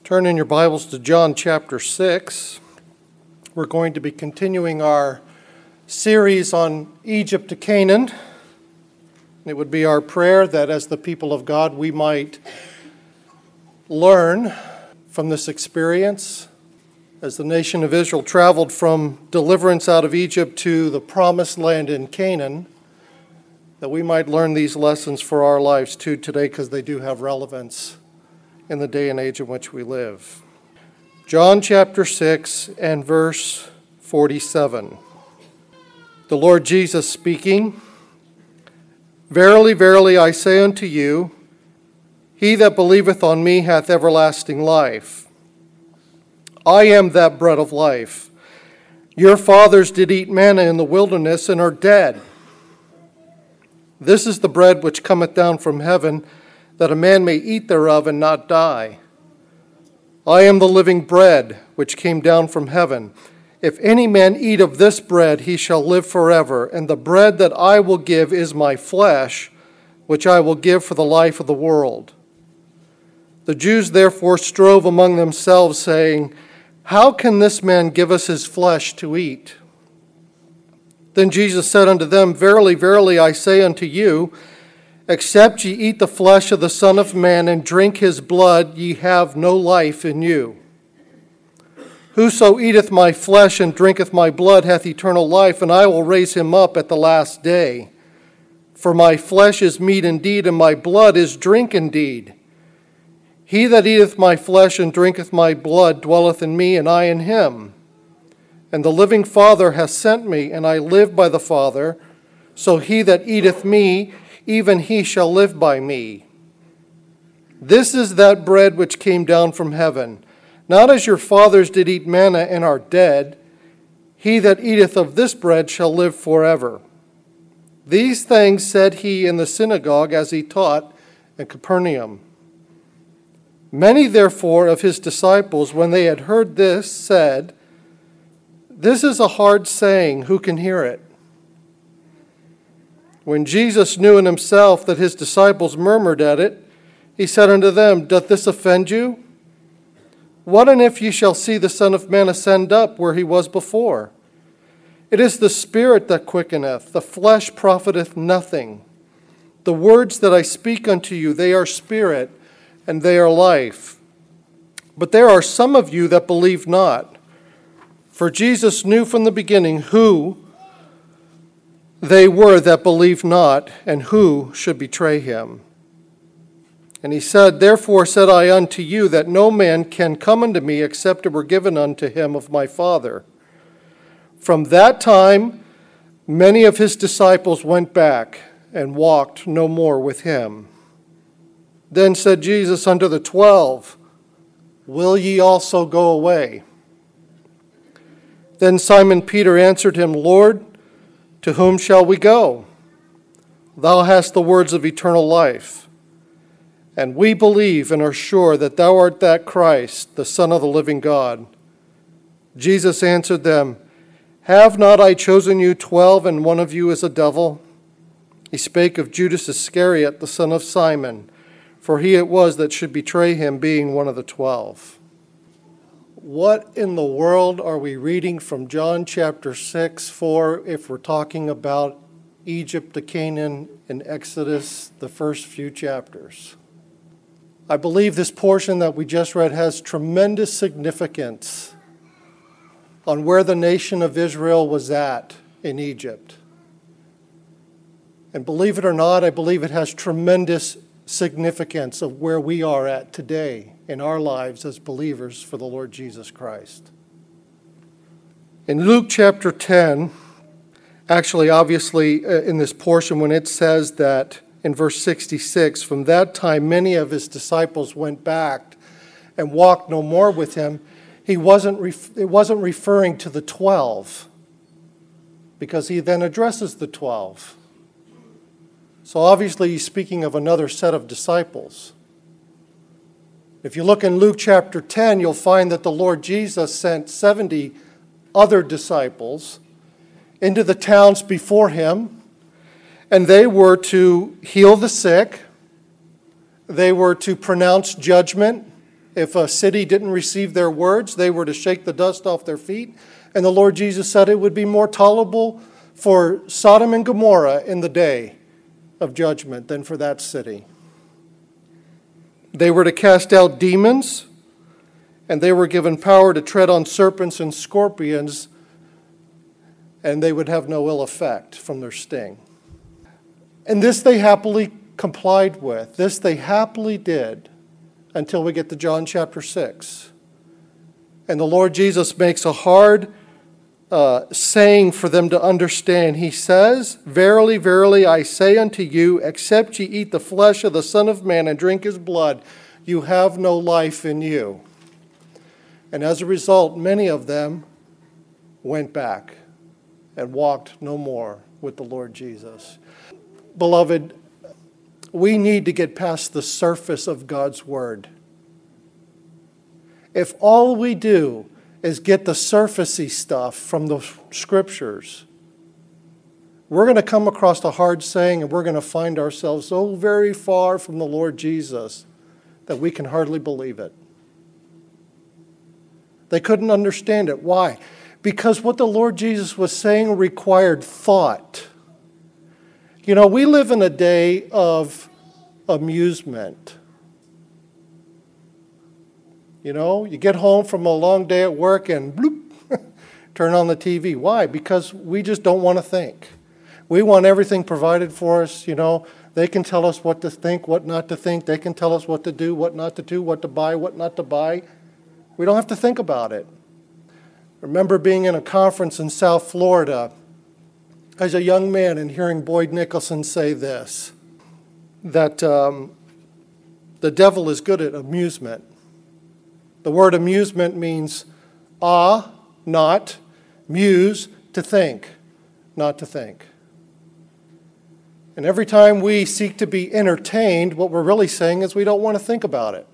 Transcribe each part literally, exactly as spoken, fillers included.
Turn in your Bibles to John chapter six. We're going to be continuing our series on Egypt to Canaan. It would be our prayer that as the people of God we might learn from this experience as the nation of Israel traveled from deliverance out of Egypt to the promised land in Canaan, that we might learn these lessons for our lives too today, because they do have relevance in the day and age in which we live. John chapter six and verse forty-seven. The Lord Jesus speaking, "Verily, verily, I say unto you, he that believeth on me hath everlasting life. I am that bread of life. Your fathers did eat manna in the wilderness and are dead. This is the bread which cometh down from heaven, that a man may eat thereof and not die. I am the living bread which came down from heaven. If any man eat of this bread, he shall live forever. And the bread that I will give is my flesh, which I will give for the life of the world." The Jews therefore strove among themselves, saying, "How can this man give us his flesh to eat?" Then Jesus said unto them, "Verily, verily, I say unto you, except ye eat the flesh of the Son of Man and drink his blood, ye have no life in you. Whoso eateth my flesh and drinketh my blood hath eternal life, and I will raise him up at the last day. For my flesh is meat indeed, and my blood is drink indeed. He that eateth my flesh and drinketh my blood dwelleth in me, and I in him. And the living Father hath sent me, and I live by the Father. So he that eateth me, even he shall live by me. This is that bread which came down from heaven, not as your fathers did eat manna and are dead. He that eateth of this bread shall live forever." These things said he in the synagogue as he taught in Capernaum. Many therefore of his disciples, when they had heard this, said, "This is a hard saying, who can hear it?" When Jesus knew in himself that his disciples murmured at it, he said unto them, "Doth this offend you? What and if ye shall see the Son of Man ascend up where he was before? It is the Spirit that quickeneth, the flesh profiteth nothing. The words that I speak unto you, they are spirit, and they are life. But there are some of you that believe not." For Jesus knew from the beginning who they were that believed not, and who should betray him. And he said, "Therefore said I unto you, that no man can come unto me, except it were given unto him of my Father." From that time, many of his disciples went back, and walked no more with him. Then said Jesus unto the twelve, "Will ye also go away?" Then Simon Peter answered him, "Lord, to whom shall we go? Thou hast the words of eternal life. And we believe and are sure that thou art that Christ, the Son of the living God." Jesus answered them, "Have not I chosen you twelve, and one of you is a devil?" He spake of Judas Iscariot, the son of Simon, for he it was that should betray him, being one of the twelve. What in the world are we reading from John chapter six for if we're talking about Egypt to Canaan in Exodus, the first few chapters? I believe this portion that we just read has tremendous significance on where the nation of Israel was at in Egypt. And believe it or not, I believe it has tremendous significance of where we are at today in our lives as believers for the Lord Jesus Christ. In Luke chapter ten, actually obviously in this portion when it says that in verse sixty-six, from that time many of his disciples went back and walked no more with him, he wasn't ref- it wasn't referring to the twelve, because he then addresses the twelve. So obviously he's speaking of another set of disciples. If you look in Luke chapter ten, you'll find that the Lord Jesus sent seventy other disciples into the towns before him, and they were to heal the sick, they were to pronounce judgment, If a city didn't receive their words, they were to shake the dust off their feet. And the Lord Jesus said it would be more tolerable for Sodom and Gomorrah in the day of judgment than for that city. They were to cast out demons, and they were given power to tread on serpents and scorpions, and they would have no ill effect from their sting. And this they happily complied with. This they happily did until we get to John chapter six. And the Lord Jesus makes a hard uh, saying for them to understand. He says, "Verily, verily, I say unto you, except ye eat the flesh of the Son of Man and drink his blood, you have no life in you." And as a result, many of them went back and walked no more with the Lord Jesus. Beloved, we need to get past the surface of God's Word. If all we do is get the surfacey stuff from the Scriptures, we're going to come across a hard saying and we're going to find ourselves so very far from the Lord Jesus that we can hardly believe it. They couldn't understand it. Why? Because what the Lord Jesus was saying required thought. You know, we live in a day of amusement. You know, you get home from a long day at work and bloop, turn on the T V. Why? Because we just don't want to think. We want everything provided for us. You know, they can tell us what to think, what not to think. They can tell us what to do, what not to do, what to buy, what not to buy. We don't have to think about it. I remember being in a conference in South Florida as a young man and hearing Boyd Nicholson say this, that um, the devil is good at amusement. The word amusement means ah, not, muse, to think, not to think. And every time we seek to be entertained, what we're really saying is we don't want to think about it.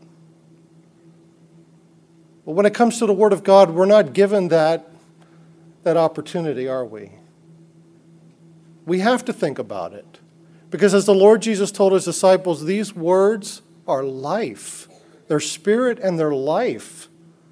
But when it comes to the Word of God, we're not given that, that opportunity, are we? We have to think about it. Because as the Lord Jesus told his disciples, these words are life. They're spirit and they're life.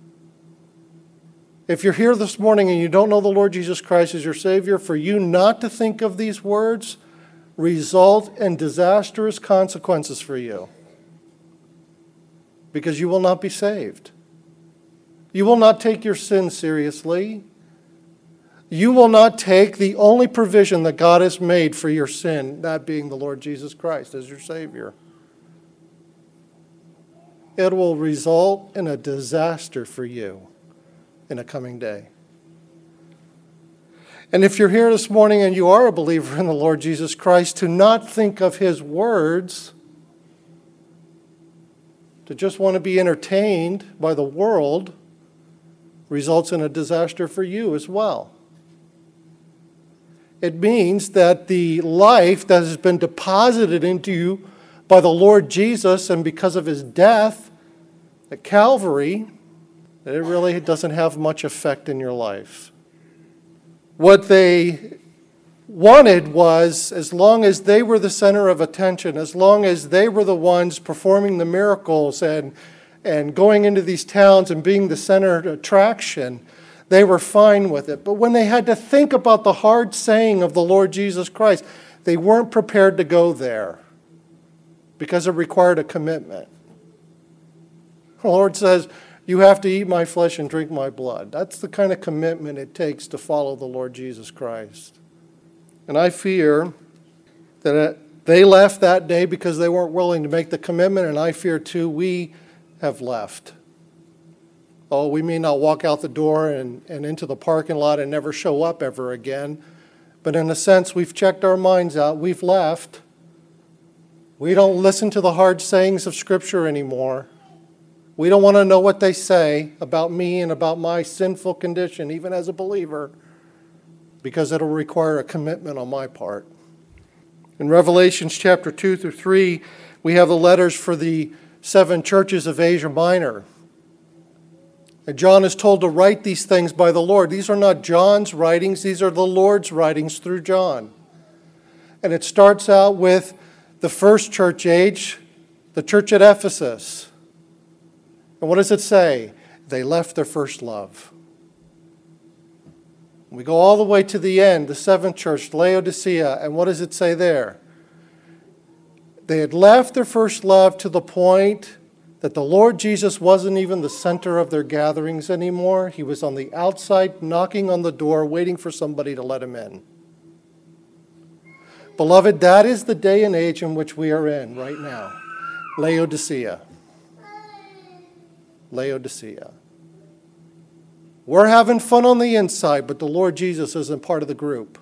If you're here this morning and you don't know the Lord Jesus Christ as your Savior, for you not to think of these words result in disastrous consequences for you. Because you will not be saved. You will not take your sin seriously. You will not take the only provision that God has made for your sin, that being the Lord Jesus Christ as your Savior. It will result in a disaster for you in a coming day. And if you're here this morning and you are a believer in the Lord Jesus Christ, to not think of his words, to just want to be entertained by the world, results in a disaster for you as well. It means that the life that has been deposited into you by the Lord Jesus and because of his death at Calvary, that it really doesn't have much effect in your life. What they wanted was, as long as they were the center of attention, as long as they were the ones performing the miracles and, and going into these towns and being the center of attraction, they were fine with it. But when they had to think about the hard saying of the Lord Jesus Christ, they weren't prepared to go there because it required a commitment. The Lord says, you have to eat my flesh and drink my blood. That's the kind of commitment it takes to follow the Lord Jesus Christ. And I fear that they left that day because they weren't willing to make the commitment, and I fear too we have left. Oh, we may not walk out the door and, and into the parking lot and never show up ever again, but in a sense we've checked our minds out, we've left. We don't listen to the hard sayings of Scripture anymore. We don't want to know what they say about me and about my sinful condition, even as a believer, because it'll require a commitment on my part. In Revelations chapter two through three, we have the letters for the seven churches of Asia Minor. And John is told to write these things by the Lord. These are not John's writings, these are the Lord's writings through John. And it starts out with the first church age, the church at Ephesus. And what does it say? They left their first love. We go all the way to the end, the seventh church, Laodicea, and what does it say there? They had left their first love to the point that the Lord Jesus wasn't even the center of their gatherings anymore. He was on the outside, knocking on the door, waiting for somebody to let him in. Beloved, that is the day and age in which we are in right now. Laodicea. Laodicea. We're having fun on the inside, but the Lord Jesus isn't part of the group.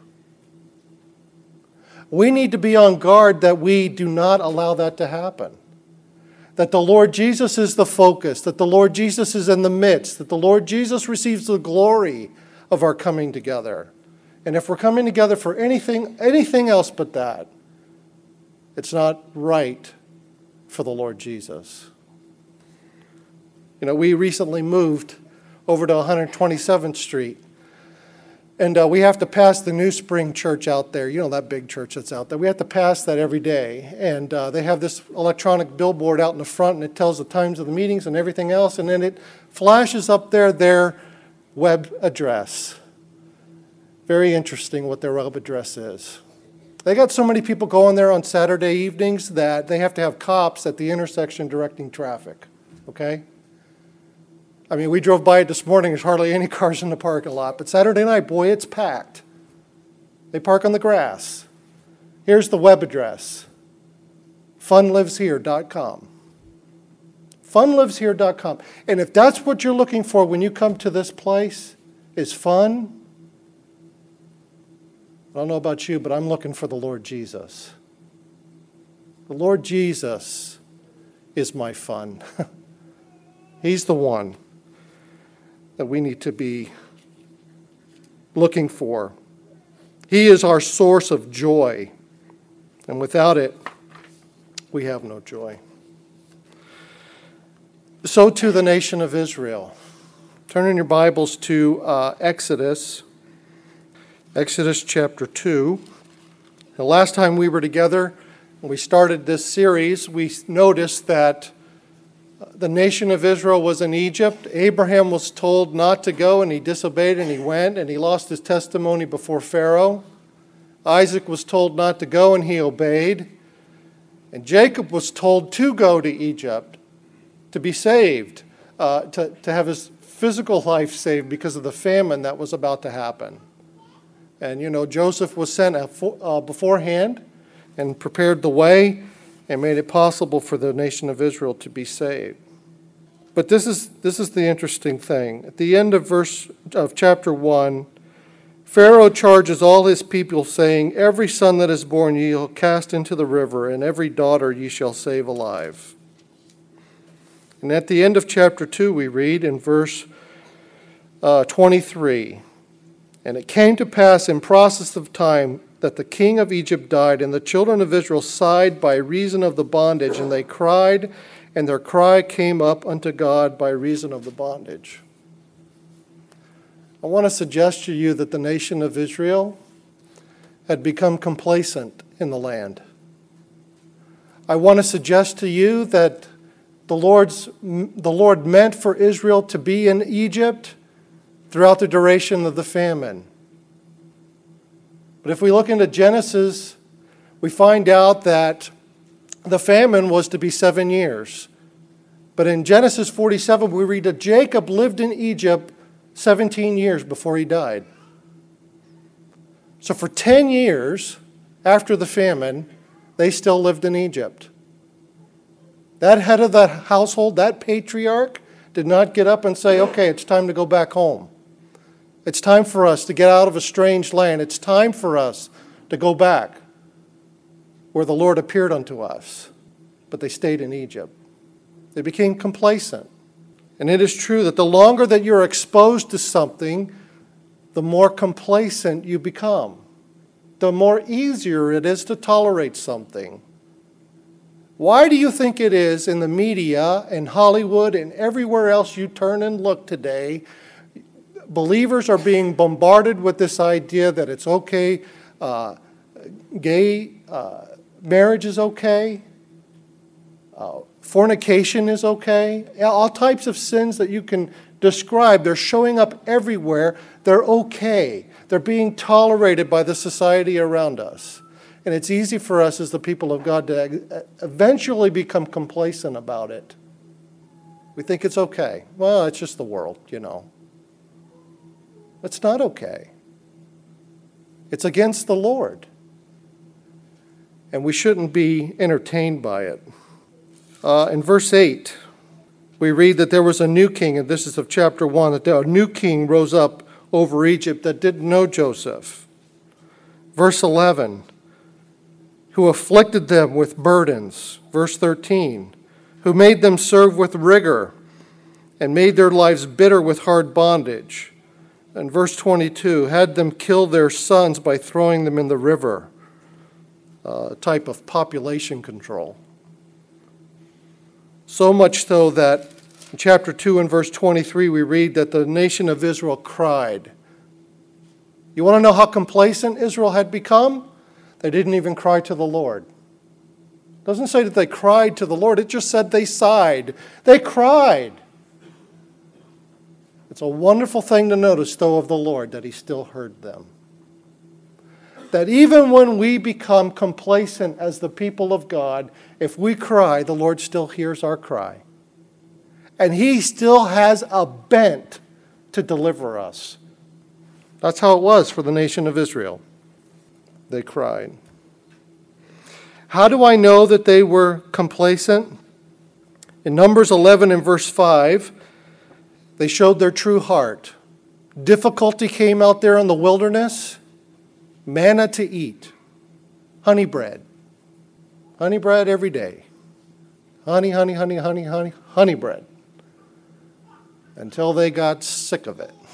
We need to be on guard that we do not allow that to happen. That the Lord Jesus is the focus, that the Lord Jesus is in the midst, that the Lord Jesus receives the glory of our coming together. And if we're coming together for anything, anything else but that, it's not right for the Lord Jesus. You know, we recently moved over to one hundred twenty-seventh Street. And uh, we have to pass the New Spring Church out there. You know, that big church that's out there. We have to pass that every day. And uh, they have this electronic billboard out in the front, and it tells the times of the meetings and everything else. And then it flashes up there their web address. Very interesting what their web address is. They got so many people going there on Saturday evenings that they have to have cops at the intersection directing traffic. Okay? I mean, we drove by it this morning. There's hardly any cars in the parking lot. But Saturday night, boy, it's packed. They park on the grass. Here's the web address, fun lives here dot com. fun lives here dot com. And if that's what you're looking for when you come to this place, is fun, I don't know about you, but I'm looking for the Lord Jesus. The Lord Jesus is my fun. He's the one that we need to be looking for. He is our source of joy, and without it, we have no joy. So too the nation of Israel. Turn in your Bibles to uh, Exodus, Exodus chapter two. The last time we were together, when we started this series, we noticed that the nation of Israel was in Egypt. Abraham was told not to go, and he disobeyed, and he went, and he lost his testimony before Pharaoh. Isaac was told not to go, and he obeyed. And Jacob was told to go to Egypt to be saved, uh, to, to have his physical life saved because of the famine that was about to happen. And, you know, Joseph was sent uh, beforehand and prepared the way and made it possible for the nation of Israel to be saved. But this is this is the interesting thing. At the end of verse of chapter one, Pharaoh charges all his people, saying, "Every son that is born ye shall cast into the river, and every daughter ye shall save alive." And at the end of chapter two, we read in verse uh, twenty-three, "And it came to pass in process of time that the king of Egypt died, and the children of Israel sighed by reason of the bondage, and they cried, and their cry came up unto God by reason of the bondage." I want to suggest to you that the nation of Israel had become complacent in the land. I want to suggest to you that the Lord's the Lord meant for Israel to be in Egypt throughout the duration of the famine. But if we look into Genesis, we find out that the famine was to be seven years. But in Genesis forty-seven, we read that Jacob lived in Egypt seventeen years before he died. So for ten years after the famine, they still lived in Egypt. That head of the household, that patriarch, did not get up and say, "Okay, it's time to go back home. It's time for us to get out of a strange land. It's time for us to go back where the Lord appeared unto us." But they stayed in Egypt. They became complacent. And it is true that the longer that you're exposed to something, the more complacent you become. The more easier it is to tolerate something. Why do you think it is in the media, in Hollywood, and everywhere else you turn and look today, believers are being bombarded with this idea that it's okay, uh, gay uh, marriage is okay, uh, Fornication is okay. All types of sins that you can describe, they're showing up everywhere. They're okay. They're being tolerated by the society around us. And it's easy for us as the people of God to eventually become complacent about it. We think it's okay. Well, it's just the world, you know. It's not okay. It's against the Lord. And we shouldn't be entertained by it. Uh, in verse eight, we read that there was a new king, and this is of chapter one, that a new king rose up over Egypt that didn't know Joseph. Verse eleven, who afflicted them with burdens. Verse thirteen, who made them serve with rigor and made their lives bitter with hard bondage. And verse twenty-two, had them kill their sons by throwing them in the river, a type of population control. So much so that in chapter two and verse twenty-three we read that the nation of Israel cried. You want to know how complacent Israel had become? They didn't even cry to the Lord. It doesn't say that they cried to the Lord. It just said they sighed. They cried. It's a wonderful thing to notice, though, of the Lord, that he still heard them. That even when we become complacent as the people of God, if we cry, the Lord still hears our cry. And he still has a bent to deliver us. That's how it was for the nation of Israel. They cried. How do I know that they were complacent? In Numbers eleven and verse five, they showed their true heart. Difficulty came out there in the wilderness. Manna to eat. Honey bread. Honey bread every day. Honey, honey, honey, honey, honey, honey bread. Until they got sick of it.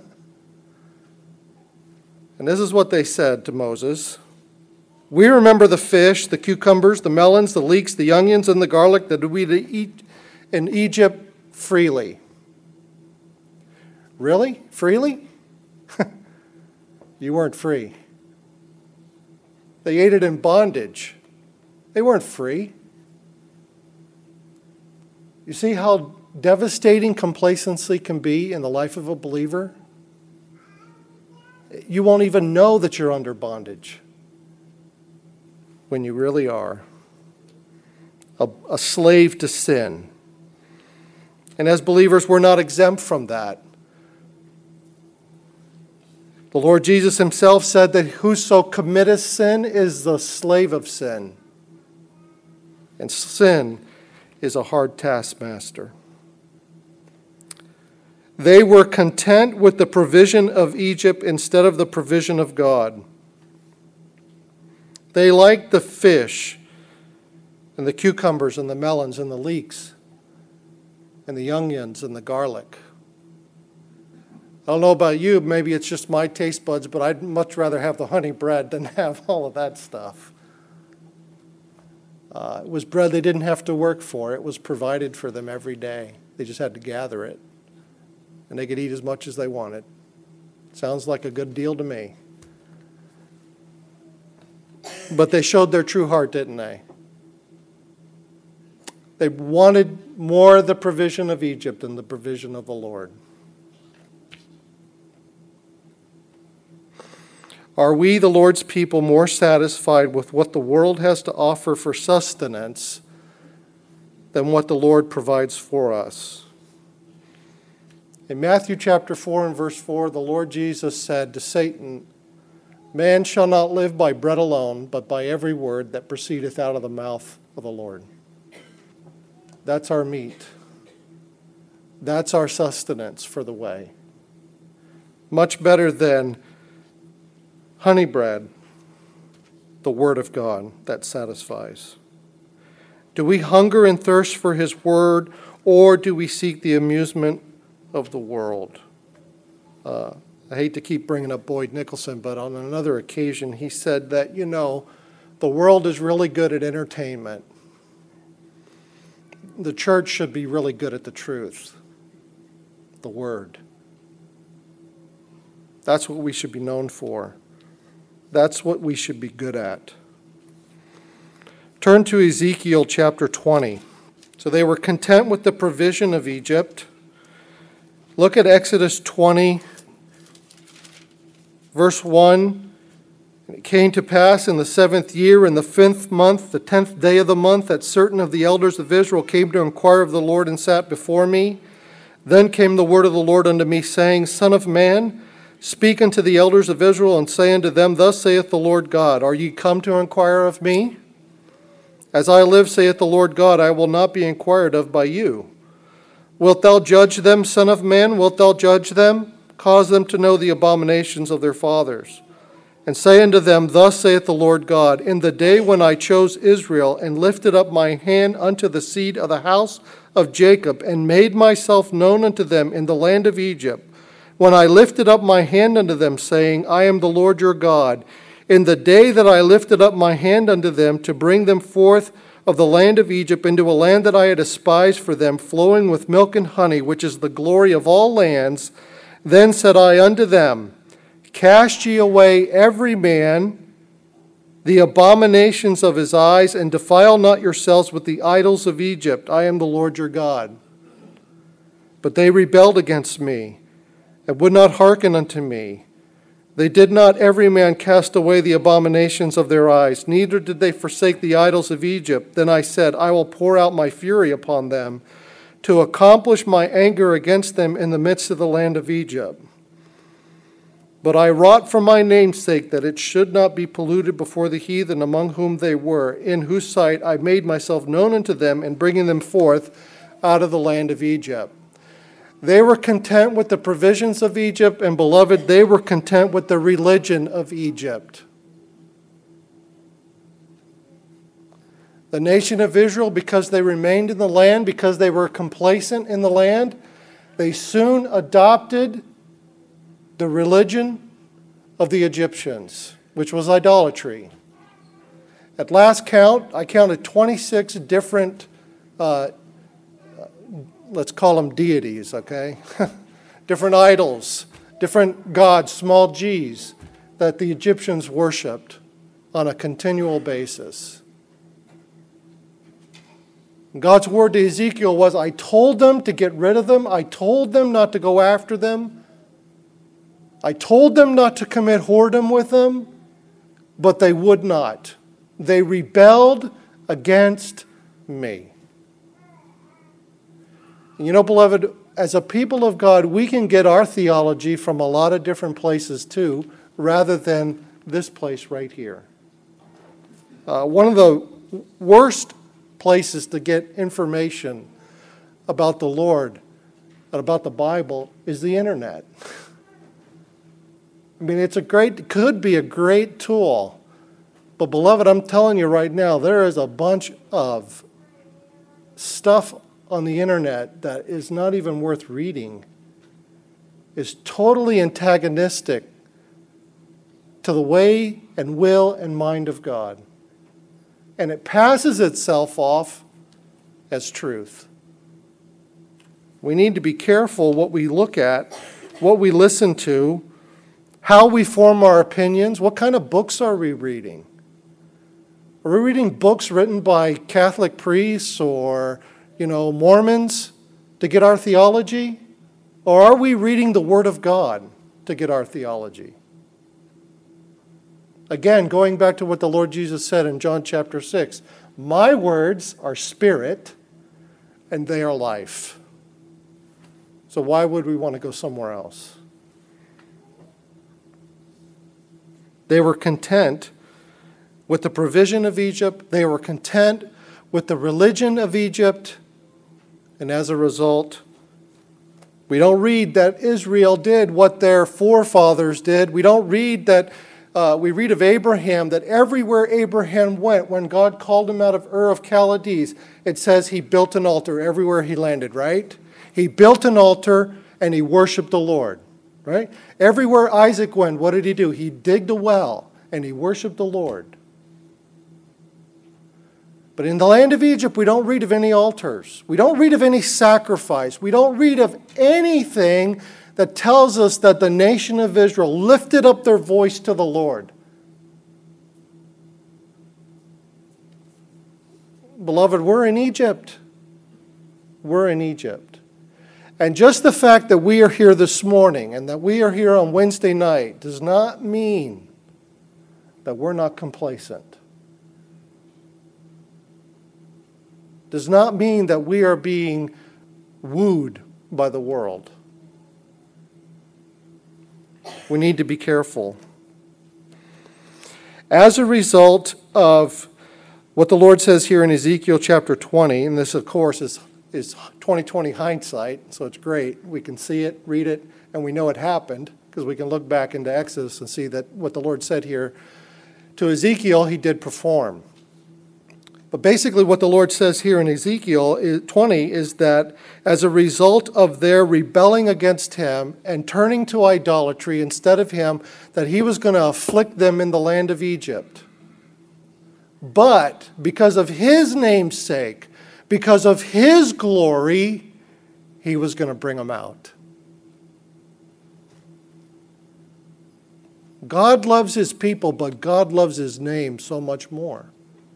And this is what they said to Moses. We remember the fish, the cucumbers, the melons, the leeks, the onions, and the garlic that we eat in Egypt freely. Really? Freely? You weren't free. They ate it in bondage. They weren't free. You see how devastating complacency can be in the life of a believer? You won't even know that you're under bondage when you really are a, a slave to sin. And as believers, we're not exempt from that. The Lord Jesus himself said that whoso committeth sin is the slave of sin. And sin is a hard taskmaster. They were content with the provision of Egypt instead of the provision of God. They liked the fish and the cucumbers and the melons and the leeks and the onions and the garlic. I don't know about you, maybe it's just my taste buds, but I'd much rather have the honey bread than have all of that stuff. Uh, it was bread they didn't have to work for. It was provided for them every day. They just had to gather it. And they could eat as much as they wanted. Sounds like a good deal to me. But they showed their true heart, didn't they? They wanted more the provision of Egypt than the provision of the Lord. Are we, the Lord's people, more satisfied with what the world has to offer for sustenance than what the Lord provides for us? In Matthew chapter four and verse four, the Lord Jesus said to Satan, man shall not live by bread alone, but by every word that proceedeth out of the mouth of the Lord. That's our meat. That's our sustenance for the way. Much better than honey bread, the word of God that satisfies. Do we hunger and thirst for his word, or do we seek the amusement of the world? Uh, I hate to keep bringing up Boyd Nicholson, but on another occasion he said that, you know, the world is really good at entertainment. The church should be really good at the truth, the word. That's what we should be known for. That's what we should be good at. Turn to Ezekiel chapter twenty. So they were content with the provision of Egypt. Look at Exodus twenty, verse one. "And it came to pass in the seventh year, in the fifth month, the tenth day of the month, that certain of the elders of Israel came to inquire of the Lord and sat before me. Then came the word of the Lord unto me, saying, Son of man, speak unto the elders of Israel, and say unto them, Thus saith the Lord God, Are ye come to inquire of me? As I live, saith the Lord God, I will not be inquired of by you. Wilt thou judge them, son of man? Wilt thou judge them? Cause them to know the abominations of their fathers. And say unto them, Thus saith the Lord God, In the day when I chose Israel, and lifted up my hand unto the seed of the house of Jacob, and made myself known unto them in the land of Egypt, when I lifted up my hand unto them, saying, I am the Lord your God, in the day that I lifted up my hand unto them to bring them forth of the land of Egypt into a land that I had despised for them, flowing with milk and honey, which is the glory of all lands, then said I unto them, Cast ye away every man the abominations of his eyes, and defile not yourselves with the idols of Egypt. I am the Lord your God. But they rebelled against me, and would not hearken unto me. They did not every man cast away the abominations of their eyes, neither did they forsake the idols of Egypt. Then I said, I will pour out my fury upon them, to accomplish my anger against them in the midst of the land of Egypt. But I wrought for my name's sake, that it should not be polluted before the heathen among whom they were, in whose sight I made myself known unto them, in bringing them forth out of the land of Egypt. They were content with the provisions of Egypt, and beloved, they were content with the religion of Egypt. The nation of Israel, because they remained in the land, because they were complacent in the land, they soon adopted the religion of the Egyptians, which was idolatry. At last count, I counted twenty-six different, uh, let's call them deities, okay? different idols, different gods, small g's, that the Egyptians worshipped on a continual basis. God's word to Ezekiel was, I told them to get rid of them. I told them not to go after them. I told them not to commit whoredom with them, but they would not. They rebelled against me. You know, beloved, as a people of God, we can get our theology from a lot of different places too, rather than this place right here. Uh, one of the worst places to get information about the Lord and about the Bible is the internet. I mean, it's a great, could be a great tool. But beloved, I'm telling you right now, there is a bunch of stuff on the internet that is not even worth reading. Is totally antagonistic to the way and will and mind of God. And it passes itself off as truth. We need to be careful what we look at, what we listen to, how we form our opinions. What kind of books are we reading? Are we reading books written by Catholic priests or, you know, Mormons to get our theology? Or are we reading the Word of God to get our theology? Again, going back to what the Lord Jesus said in John chapter six, my words are spirit and they are life. So why would we want to go somewhere else? They were content with the provision of Egypt. They were content with the religion of Egypt. And as a result, we don't read that Israel did what their forefathers did. We don't read that, uh, we read of Abraham, that everywhere Abraham went, when God called him out of Ur of Chaldees, it says he built an altar everywhere he landed, right? He built an altar and he worshiped the Lord. Right? Everywhere Isaac went, what did he do? He digged a well and he worshiped the Lord. But in the land of Egypt, we don't read of any altars. We don't read of any sacrifice. We don't read of anything that tells us that the nation of Israel lifted up their voice to the Lord. Beloved, we're in Egypt. we're in Egypt. And just the fact that we are here this morning and that we are here on Wednesday night does not mean that we're not complacent. Does not mean that we are being wooed by the world. We need to be careful. As a result of what the Lord says here in Ezekiel chapter twenty, and this, of course, is, is twenty twenty hindsight, so it's great. We can see it, read it, and we know it happened because we can look back into Exodus and see that what the Lord said here to Ezekiel, he did perform. But basically what the Lord says here in Ezekiel twenty is that as a result of their rebelling against him and turning to idolatry instead of him, that he was going to afflict them in the land of Egypt. But because of his name's sake, because of his glory, he was going to bring them out. God loves his people, but God loves his name so much more.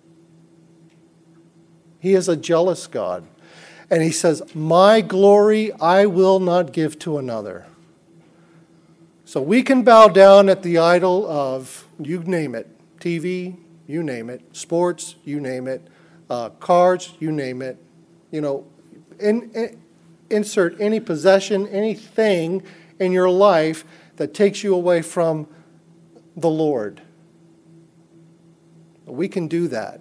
He is a jealous God. And he says, my glory I will not give to another. So we can bow down at the idol of, you name it, T V, you name it, sports, you name it, uh, cars, you name it. You know, in, in, insert any possession, anything in your life that takes you away from the Lord. We can do that.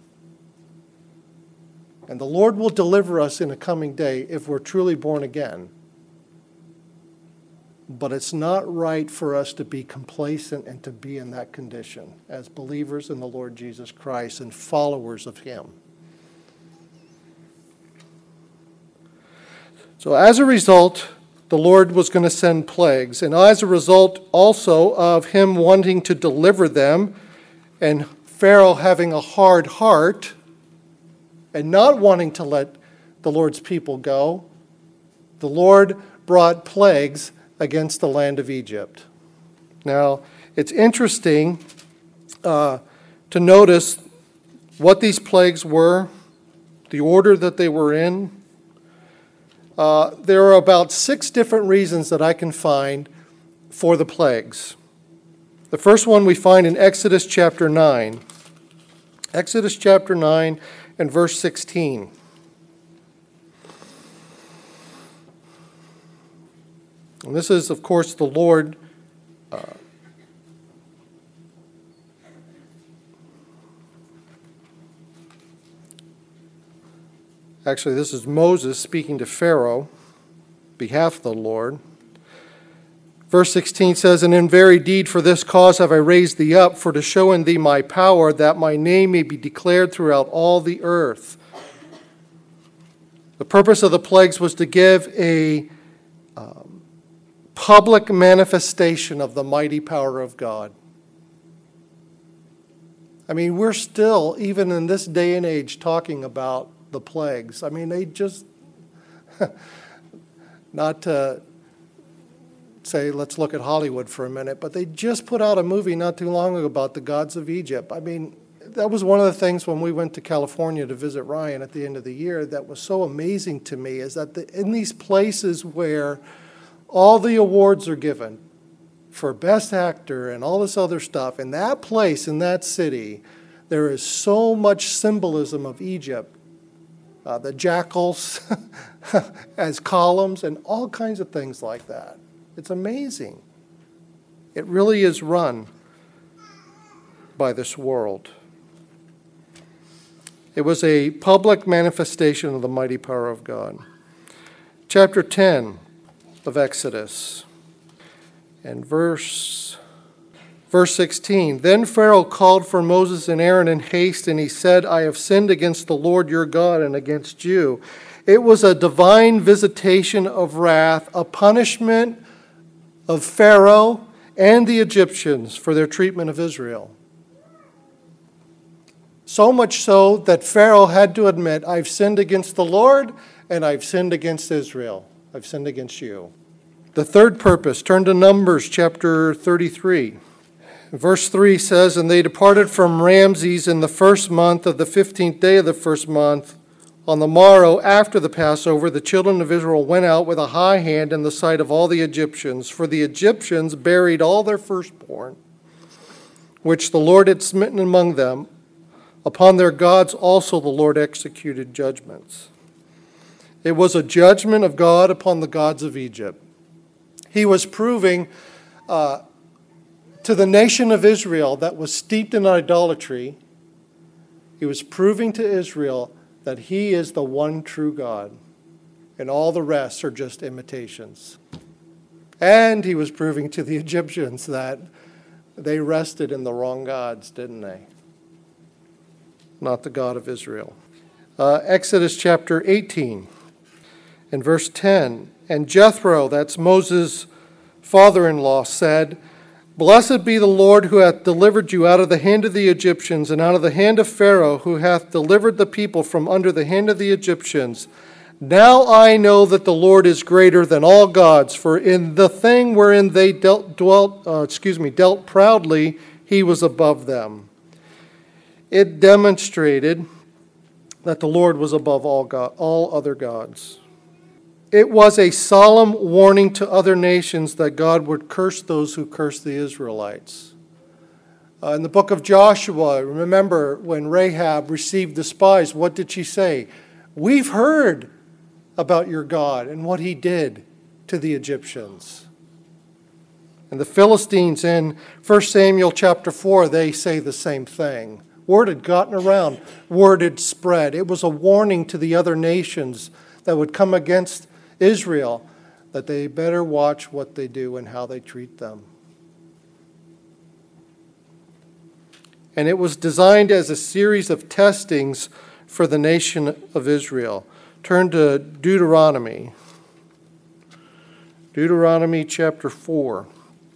And the Lord will deliver us in a coming day if we're truly born again. But it's not right for us to be complacent and to be in that condition as believers in the Lord Jesus Christ and followers of him. So as a result, the Lord was going to send plagues. And as a result also of him wanting to deliver them and Pharaoh having a hard heart and not wanting to let the Lord's people go, the Lord brought plagues against the land of Egypt. Now, it's interesting uh, to notice what these plagues were, the order that they were in. Uh, there are about six different reasons that I can find for the plagues. The first one we find in Exodus chapter nine. Exodus chapter nine and verse sixteen. And this is, of course, the Lord uh, actually, this is Moses speaking to Pharaoh on behalf of the Lord. Verse sixteen says, and in very deed for this cause have I raised thee up, for to show in thee my power, that my name may be declared throughout all the earth. The purpose of the plagues was to give a um, public manifestation of the mighty power of God. I mean, we're still, even in this day and age, talking about the plagues. I mean, they just, not to say, let's look at Hollywood for a minute, but they just put out a movie not too long ago about the gods of Egypt. I mean, that was one of the things when we went to California to visit Ryan at the end of the year that was so amazing to me, is that the, in these places where all the awards are given for Best Actor and all this other stuff, in that place, in that city, there is so much symbolism of Egypt. Uh, the jackals as columns and all kinds of things like that. It's amazing. It really is run by this world. It was a public manifestation of the mighty power of God. Chapter ten of Exodus and verse, verse sixteen. Then Pharaoh called for Moses and Aaron in haste, and he said, I have sinned against the Lord your God and against you. It was a divine visitation of wrath, a punishment of Pharaoh and the Egyptians for their treatment of Israel. So much so that Pharaoh had to admit, I've sinned against the Lord and I've sinned against Israel. I've sinned against you. The third purpose, turn to Numbers chapter thirty-three. Verse three says, and they departed from Ramses in the first month of the fifteenth day of the first month, On the morrow after the Passover, the children of Israel went out with a high hand in the sight of all the Egyptians, for the Egyptians buried all their firstborn, which the Lord had smitten among them. Upon their gods also the Lord executed judgments. It was a judgment of God upon the gods of Egypt. He was proving uh, to the nation of Israel that was steeped in idolatry, he was proving to Israel that he is the one true God, and all the rest are just imitations. And he was proving to the Egyptians that they rested in the wrong gods, didn't they? Not the God of Israel. Uh, Exodus chapter eighteen and verse ten. And Jethro, that's Moses' father-in-law, said, Blessed be the Lord who hath delivered you out of the hand of the Egyptians, and out of the hand of Pharaoh, who hath delivered the people from under the hand of the Egyptians. Now I know that the Lord is greater than all gods, for in the thing wherein they dealt, dwelt, uh, excuse me, dealt proudly, he was above them. It demonstrated that the Lord was above all God, all other gods. It was a solemn warning to other nations that God would curse those who cursed the Israelites. Uh, in the book of Joshua, remember when Rahab received the spies, what did she say? We've heard about your God and what he did to the Egyptians. And the Philistines in First Samuel chapter four, they say the same thing. Word had gotten around. Word had spread. It was a warning to the other nations that would come against Israel, that they better watch what they do and how they treat them. And it was designed as a series of testings for the nation of Israel. Turn to Deuteronomy. Deuteronomy chapter four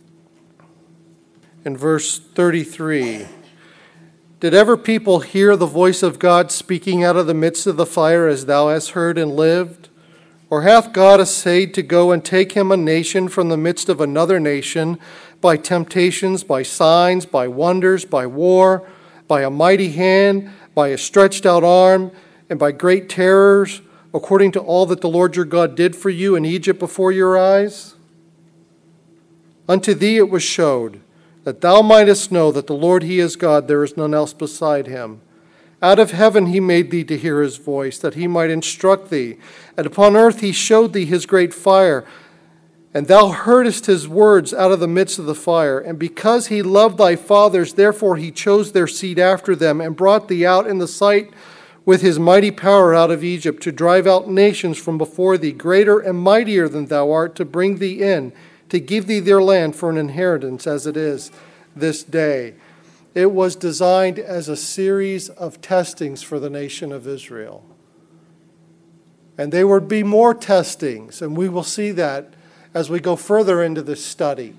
and verse thirty-three. Did ever people hear the voice of God speaking out of the midst of the fire as thou hast heard and lived? Or hath God essayed to go and take him a nation from the midst of another nation by temptations, by signs, by wonders, by war, by a mighty hand, by a stretched out arm, and by great terrors, according to all that the Lord your God did for you in Egypt before your eyes? Unto thee it was showed, that thou mightest know that the Lord he is God, there is none else beside him. Out of heaven he made thee to hear his voice, that he might instruct thee. And upon earth he showed thee his great fire. And thou heardest his words out of the midst of the fire. And because he loved thy fathers, therefore he chose their seed after them, and brought thee out in the sight with his mighty power out of Egypt, to drive out nations from before thee, greater and mightier than thou art, to bring thee in, to give thee their land for an inheritance, as it is this day. It was designed as a series of testings for the nation of Israel. And there would be more testings, and we will see that as we go further into this study.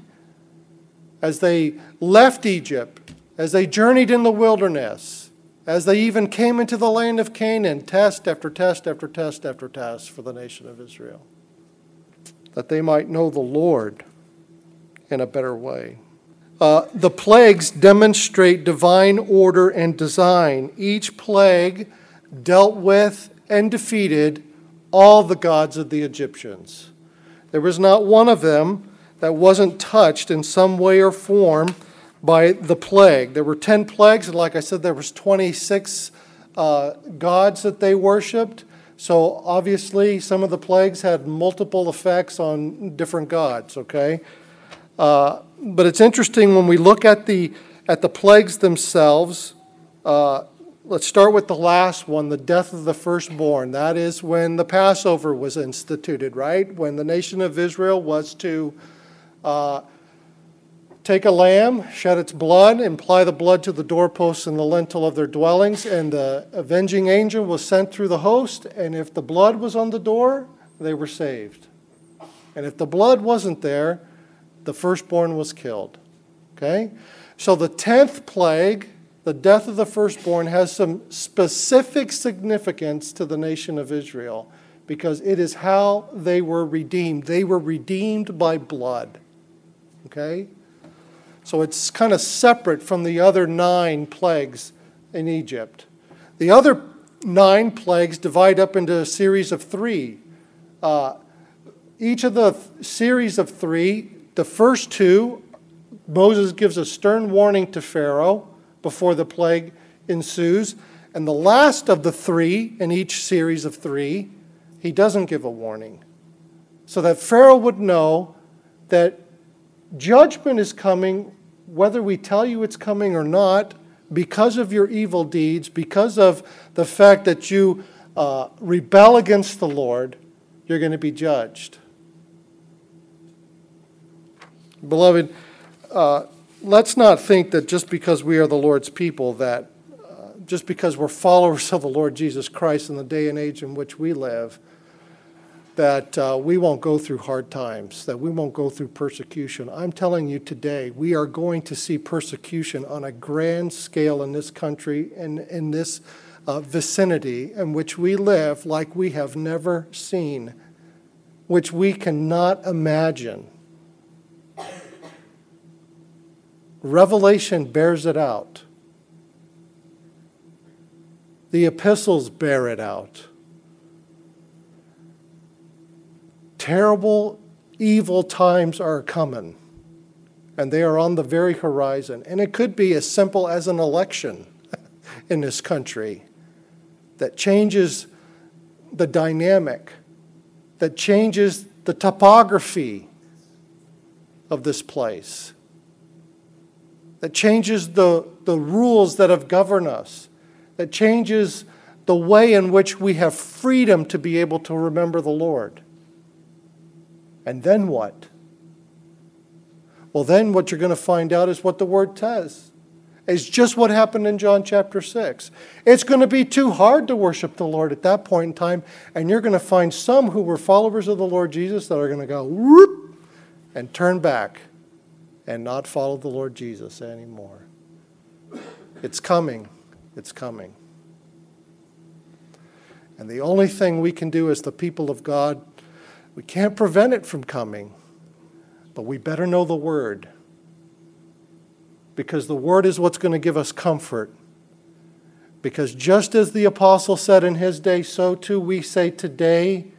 As they left Egypt, as they journeyed in the wilderness, as they even came into the land of Canaan, test after test after test after test for the nation of Israel, that they might know the Lord in a better way. Uh, the plagues demonstrate divine order and design. Each plague dealt with and defeated all the gods of the Egyptians. There was not one of them that wasn't touched in some way or form by the plague. There were ten plagues, and like I said, there was twenty-six uh, gods that they worshipped. So obviously, some of the plagues had multiple effects on different gods, okay? Uh, but it's interesting when we look at the at the plagues themselves. Uh, let's start with the last one, the death of the firstborn. That is when the Passover was instituted, right? When the nation of Israel was to uh, take a lamb, shed its blood, and apply the blood to the doorposts and the lintel of their dwellings, and the avenging angel was sent through the host, and if the blood was on the door, they were saved. And if the blood wasn't there, the firstborn was killed. Okay? So the tenth plague, the death of the firstborn, has some specific significance to the nation of Israel because it is how they were redeemed. They were redeemed by blood. Okay? So it's kind of separate from the other nine plagues in Egypt. The other nine plagues divide up into a series of three. Uh, each of the th- series of three, the first two, Moses gives a stern warning to Pharaoh before the plague ensues. And the last of the three in each series of three, he doesn't give a warning. So that Pharaoh would know that judgment is coming, whether we tell you it's coming or not, because of your evil deeds, because of the fact that you uh, rebel against the Lord, you're going to be judged. Beloved, uh, let's not think that just because we are the Lord's people, that uh, just because we're followers of the Lord Jesus Christ in the day and age in which we live, that uh, we won't go through hard times, that we won't go through persecution. I'm telling you today, we are going to see persecution on a grand scale in this country and in this uh, vicinity in which we live like we have never seen, which we cannot imagine. Revelation bears it out. The epistles bear it out. Terrible, evil times are coming, and they are on the very horizon. And it could be as simple as an election in this country that changes the dynamic, that changes the topography of this place, that changes the, the rules that have governed us, that changes the way in which we have freedom to be able to remember the Lord. And then what? Well, then what you're going to find out is what the Word says. It's just what happened in John chapter six. It's going to be too hard to worship the Lord at that point in time, and you're going to find some who were followers of the Lord Jesus that are going to go whoop and turn back and not follow the Lord Jesus anymore. It's coming. It's coming. And the only thing we can do as the people of God, we can't prevent it from coming, but we better know the Word, because the Word is what's going to give us comfort. Because just as the apostle said in his day, so too we say today,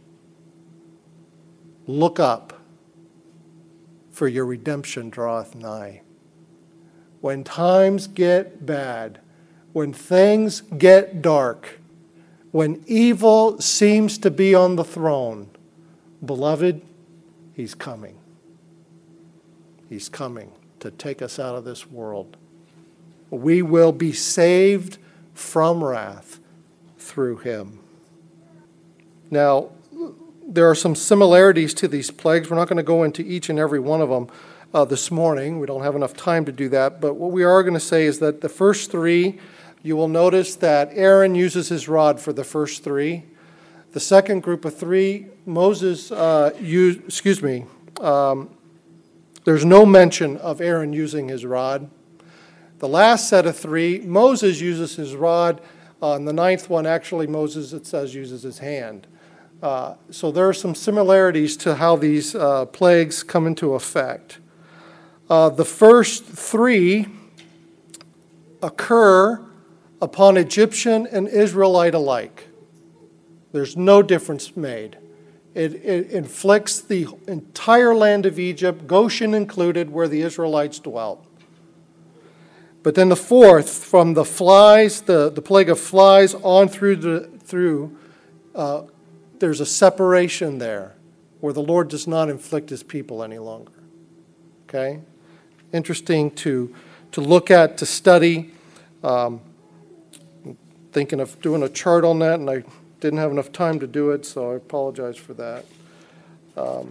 look up, for your redemption draweth nigh. When times get bad, when things get dark, when evil seems to be on the throne, beloved, He's coming. He's coming to take us out of this world. We will be saved from wrath through Him. Now, there are some similarities to these plagues. We're not going to go into each and every one of them uh, this morning. We don't have enough time to do that. But what we are going to say is that the first three, you will notice that Aaron uses his rod for the first three. The second group of three, Moses uh, used, excuse me, um, there's no mention of Aaron using his rod. The last set of three, Moses uses his rod. On the ninth one, actually, Moses, it says, uses his hand. Uh, so there are some similarities to how these uh, plagues come into effect. Uh, the first three occur upon Egyptian and Israelite alike. There's no difference made. It, it inflicts the entire land of Egypt, Goshen included, where the Israelites dwelt. But then the fourth, from the flies, the, the plague of flies on through, the, through uh, there's a separation there where the Lord does not inflict His people any longer. Okay? Interesting to, to look at, to study. Um, thinking of doing a chart on that, and I didn't have enough time to do it, so I apologize for that. Um,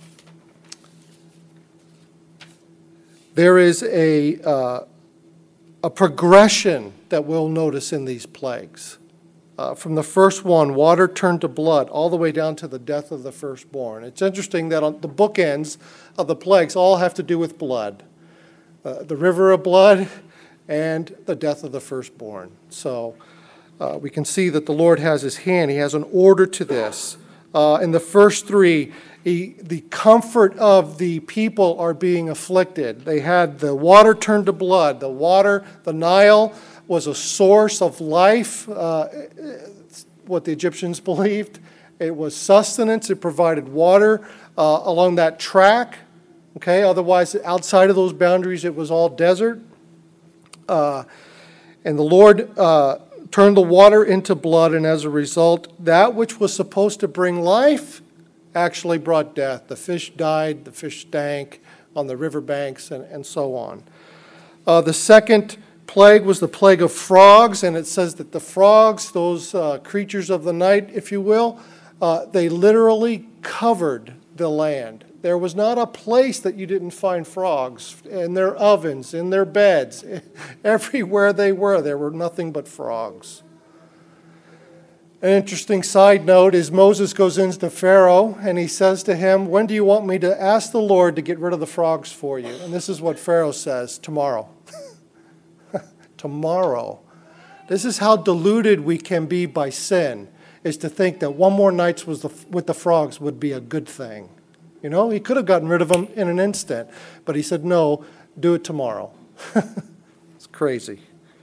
there is a, uh, a progression that we'll notice in these plagues. Uh, from the first one, water turned to blood, all the way down to the death of the firstborn. It's interesting that on the bookends of the plagues all have to do with blood. Uh, the river of blood and the death of the firstborn. So uh, we can see that the Lord has His hand. He has an order to this. Uh, in the first three, he, the comfort of the people are being afflicted. They had the water turned to blood. The water, the Nile, was a source of life, uh, what the Egyptians believed. It was sustenance. It provided water uh, along that track. Okay, otherwise, outside of those boundaries, it was all desert. Uh, and the Lord uh, turned the water into blood, and as a result, that which was supposed to bring life actually brought death. The fish died, the fish stank on the riverbanks, and, and so on. Uh, the second plague was the plague of frogs, and it says that the frogs, those uh, creatures of the night, if you will, uh, they literally covered the land. There was not a place that you didn't find frogs in their ovens, in their beds. Everywhere they were, there were nothing but frogs. An interesting side note is Moses goes into Pharaoh and he says to him, when do you want me to ask the Lord to get rid of the frogs for you? And this is what Pharaoh says, tomorrow. Tomorrow. This is how deluded we can be by sin, is to think that one more night with the, with the frogs would be a good thing. You know, he could have gotten rid of them in an instant, but he said, no, do it tomorrow. It's crazy.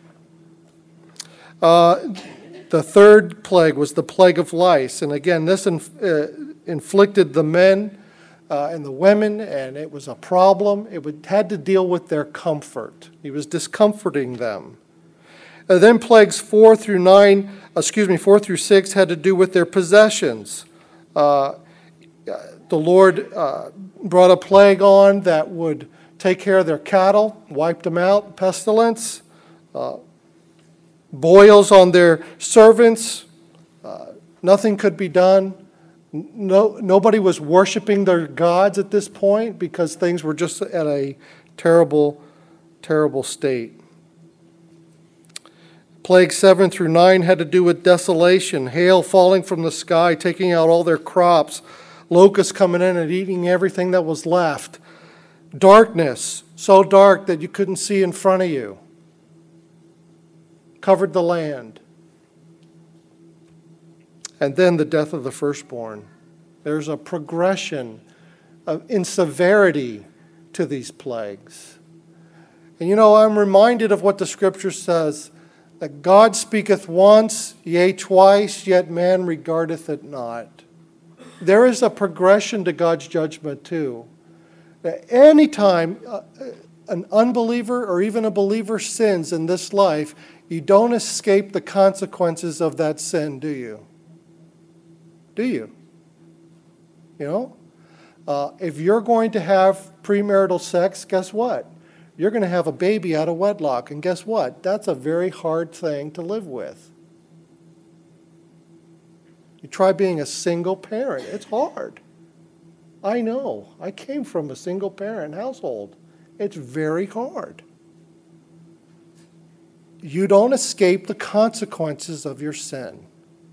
Uh, the third plague was the plague of lice. And again, this inf- uh, inflicted the men uh, and the women, and it was a problem. It would, had to deal with their comfort. He was discomforting them. And then plagues four through nine, excuse me, four through six had to do with their possessions. Uh, the Lord uh, brought a plague on that would take care of their cattle, wiped them out, pestilence, uh, boils on their servants. Uh, nothing could be done. No, nobody was worshiping their gods at this point because things were just at a terrible, terrible state. Plague seven through nine had to do with desolation, hail falling from the sky, taking out all their crops, locusts coming in and eating everything that was left. Darkness, so dark that you couldn't see in front of you. Covered the land. And then the death of the firstborn. There's a progression of, in severity to these plagues. And you know, I'm reminded of what the Scripture says, that God speaketh once, yea, twice, yet man regardeth it not. There is a progression to God's judgment too. Any time an unbeliever or even a believer sins in this life, you don't escape the consequences of that sin, do you? Do you? You know? Uh, if you're going to have premarital sex, guess what? You're going to have a baby out of wedlock. And guess what? That's a very hard thing to live with. You try being a single parent. It's hard. I know. I came from a single parent household. It's very hard. You don't escape the consequences of your sin.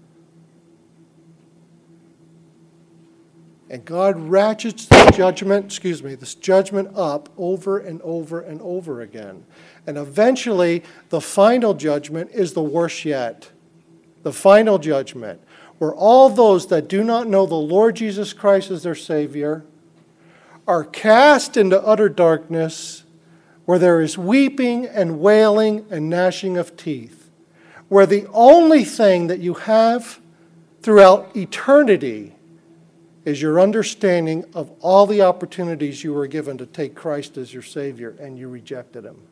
And God ratchets the judgment, excuse me, this judgment up over and over and over again. And eventually, the final judgment is the worst yet. The final judgment, where all those that do not know the Lord Jesus Christ as their Savior are cast into utter darkness, where there is weeping and wailing and gnashing of teeth, where the only thing that you have throughout eternity is your understanding of all the opportunities you were given to take Christ as your Savior, and you rejected Him.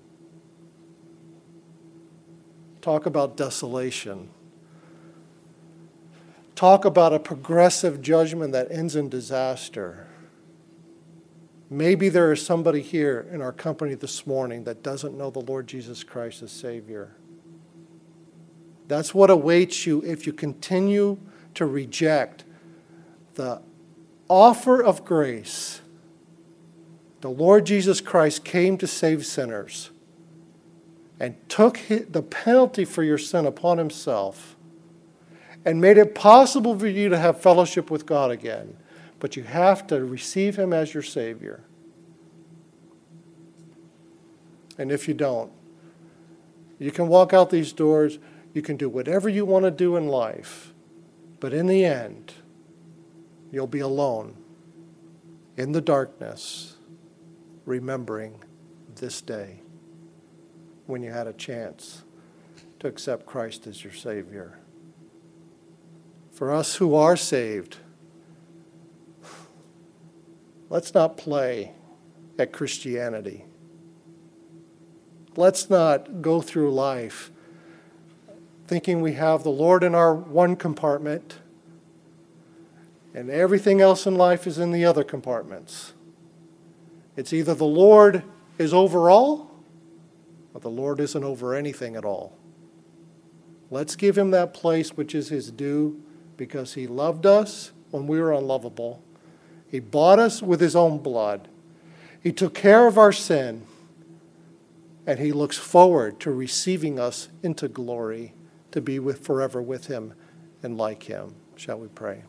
Talk about desolation. Talk about a progressive judgment that ends in disaster. Maybe there is somebody here in our company this morning that doesn't know the Lord Jesus Christ as Savior. That's what awaits you if you continue to reject the offer of grace. The Lord Jesus Christ came to save sinners and took the penalty for your sin upon Himself and made it possible for you to have fellowship with God again. But you have to receive Him as your Savior. And if you don't, you can walk out these doors, you can do whatever you want to do in life, but in the end, you'll be alone in the darkness, remembering this day when you had a chance to accept Christ as your Savior. For us who are saved, let's not play at Christianity. Let's not go through life thinking we have the Lord in our one compartment and everything else in life is in the other compartments. It's either the Lord is over all or the Lord isn't over anything at all. Let's give him that place which is his due, because he loved us when we were unlovable. He bought us with his own blood. He took care of our sin, and he looks forward to receiving us into glory, to be with forever with him and like him. Shall we pray?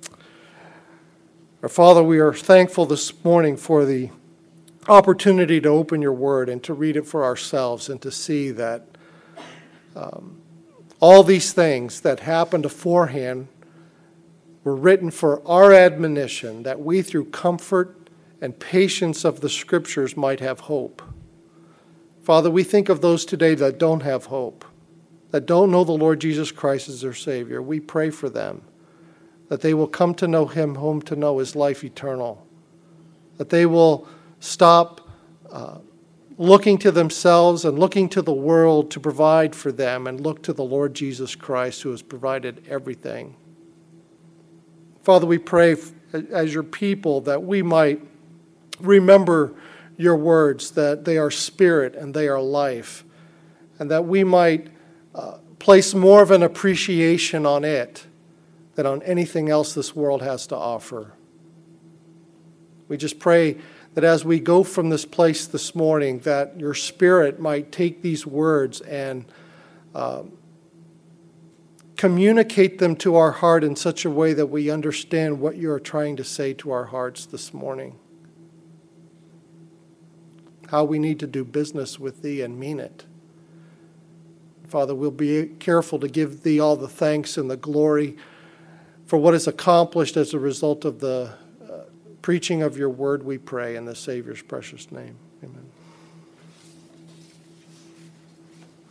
Our Father, we are thankful this morning for the opportunity to open your word and to read it for ourselves and to see that um, all these things that happened beforehand were written for our admonition, that we through comfort and patience of the Scriptures might have hope. Father, we think of those today that don't have hope, that don't know the Lord Jesus Christ as their Savior. We pray for them, that they will come to know him whom to know is life eternal, that they will stop uh, looking to themselves and looking to the world to provide for them and look to the Lord Jesus Christ who has provided everything. Father, we pray as your people that we might remember your words, that they are spirit and they are life, and that we might uh, place more of an appreciation on it than on anything else this world has to offer. We just pray that as we go from this place this morning, that your Spirit might take these words and um, communicate them to our heart in such a way that we understand what you are trying to say to our hearts this morning. How we need to do business with thee and mean it. Father, we'll be careful to give thee all the thanks and the glory for what is accomplished as a result of the uh, preaching of your word, we pray in the Savior's precious name.